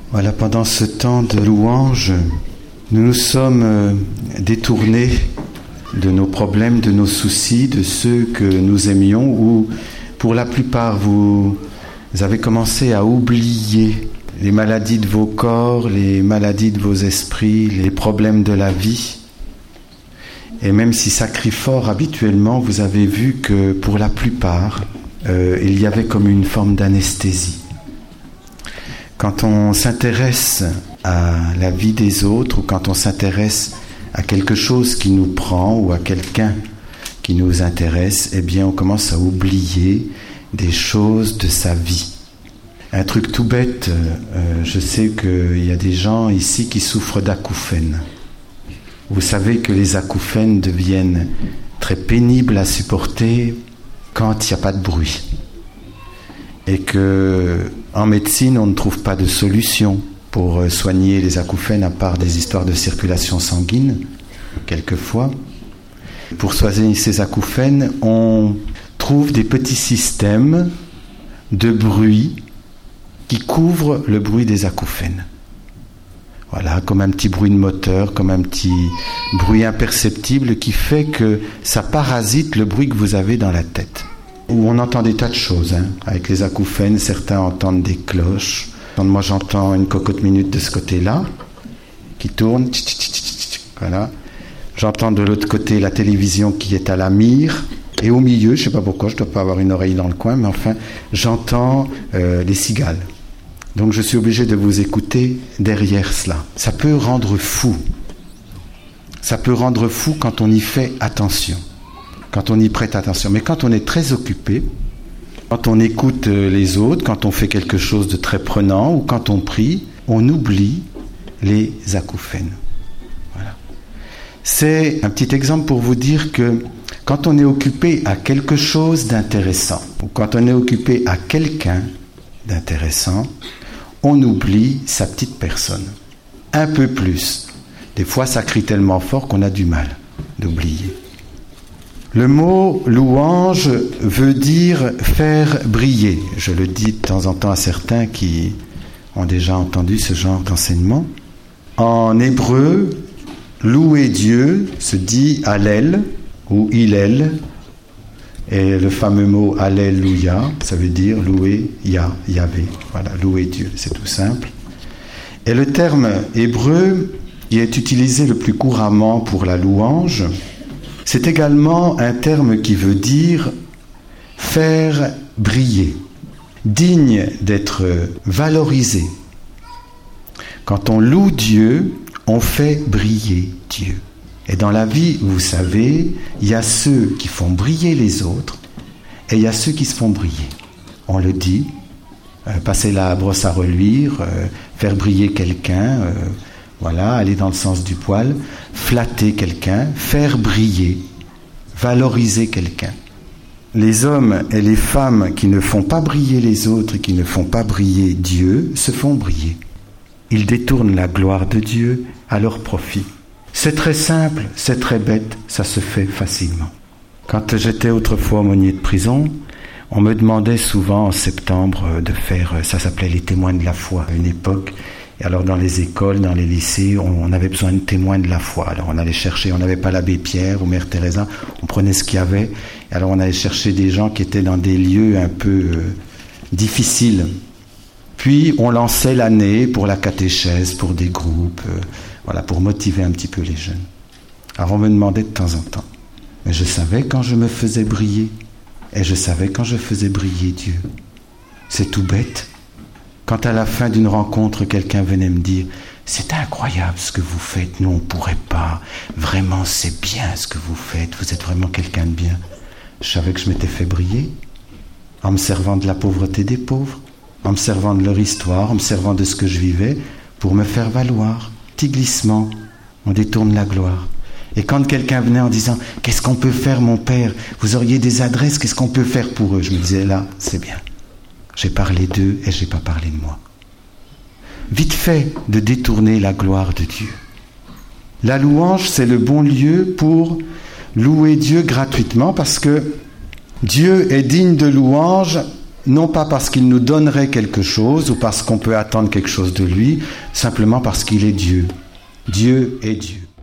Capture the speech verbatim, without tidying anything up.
Voilà, pendant ce temps de louange, nous nous sommes détournés de nos problèmes, de nos soucis, de ceux que nous aimions, ou pour la plupart, vous avez commencé à oublier les maladies de vos corps, les maladies de vos esprits, les problèmes de la vie. Et même si ça crie fort habituellement, vous avez vu que pour la plupart, euh, il y avait comme une forme d'anesthésie. Quand on s'intéresse à la vie des autres, ou quand on s'intéresse à quelque chose qui nous prend, ou à quelqu'un qui nous intéresse, eh bien on commence à oublier des choses de sa vie. Un truc tout bête, euh, je sais qu'il y a des gens ici qui souffrent d'acouphènes. Vous savez que les acouphènes deviennent très pénibles à supporter quand il n'y a pas de bruit. Et qu'en médecine, on ne trouve pas de solution pour soigner les acouphènes, à part des histoires de circulation sanguine, quelquefois. Pour soigner ces acouphènes, on trouve des petits systèmes de bruit qui couvrent le bruit des acouphènes. Voilà, comme un petit bruit de moteur, comme un petit bruit imperceptible qui fait que ça parasite le bruit que vous avez dans la tête. Où on entend des tas de choses, hein. Avec les acouphènes, certains entendent des cloches. Moi, j'entends une cocotte minute de ce côté-là, qui tourne. Voilà. J'entends de l'autre côté la télévision qui est à la mire. Et au milieu, je ne sais pas pourquoi, je ne dois pas avoir une oreille dans le coin, mais enfin, j'entends euh, les cigales. Donc, je suis obligé de vous écouter derrière cela. Ça peut rendre fou. Ça peut rendre fou quand on y fait attention. Quand on y prête attention. Mais quand on est très occupé, quand on écoute les autres, quand on fait quelque chose de très prenant, ou quand on prie, on oublie les acouphènes. Voilà. C'est un petit exemple pour vous dire que quand on est occupé à quelque chose d'intéressant, ou quand on est occupé à quelqu'un d'intéressant, on oublie sa petite personne. Un peu plus. Des fois, ça crie tellement fort qu'on a du mal d'oublier. Le mot louange veut dire faire briller. Je le dis de temps en temps à certains qui ont déjà entendu ce genre d'enseignement. En hébreu, louer Dieu se dit Hallel ou Hillel. Et le fameux mot Alléluia, ça veut dire louer Yah, Yahvé. Voilà, louer Dieu, c'est tout simple. Et le terme hébreu qui est utilisé le plus couramment pour la louange, c'est également un terme qui veut dire faire briller, digne d'être valorisé. Quand on loue Dieu, on fait briller Dieu. Et dans la vie, vous savez, il y a ceux qui font briller les autres et il y a ceux qui se font briller. On le dit, euh, passer la brosse à reluire, euh, faire briller quelqu'un, euh, voilà, aller dans le sens du poil, flatter quelqu'un, faire briller, valoriser quelqu'un. Les hommes et les femmes qui ne font pas briller les autres et qui ne font pas briller Dieu se font briller. Ils détournent la gloire de Dieu à leur profit. C'est très simple, c'est très bête, ça se fait facilement. Quand j'étais autrefois aumônier de prison, on me demandait souvent en septembre de faire, ça s'appelait les témoins de la foi à une époque. Et alors dans les écoles, dans les lycées, on avait besoin de témoins de la foi. Alors on allait chercher, on n'avait pas l'abbé Pierre ou Mère Teresa, on prenait ce qu'il y avait. Et alors on allait chercher des gens qui étaient dans des lieux un peu euh, difficiles. Puis on lançait l'année pour la catéchèse, pour des groupes, euh, voilà, pour motiver un petit peu les jeunes. Alors on me demandait de temps en temps. Mais je savais quand je me faisais briller. Et je savais quand je faisais briller Dieu. C'est tout bête. Quand à la fin d'une rencontre, quelqu'un venait me dire « C'est incroyable ce que vous faites, nous on ne pourrait pas, vraiment c'est bien ce que vous faites, vous êtes vraiment quelqu'un de bien. » Je savais que je m'étais fait briller en me servant de la pauvreté des pauvres, en me servant de leur histoire, en me servant de ce que je vivais pour me faire valoir. Petit glissement, on détourne la gloire. Et quand quelqu'un venait en disant « Qu'est-ce qu'on peut faire mon père? Vous auriez des adresses, qu'est-ce qu'on peut faire pour eux ?» Je me disais là, c'est bien. J'ai parlé d'eux et je n'ai pas parlé de moi. Vite fait de détourner la gloire de Dieu. La louange, c'est le bon lieu pour louer Dieu gratuitement parce que Dieu est digne de louange non pas parce qu'il nous donnerait quelque chose ou parce qu'on peut attendre quelque chose de lui, simplement parce qu'il est Dieu. Dieu est Dieu.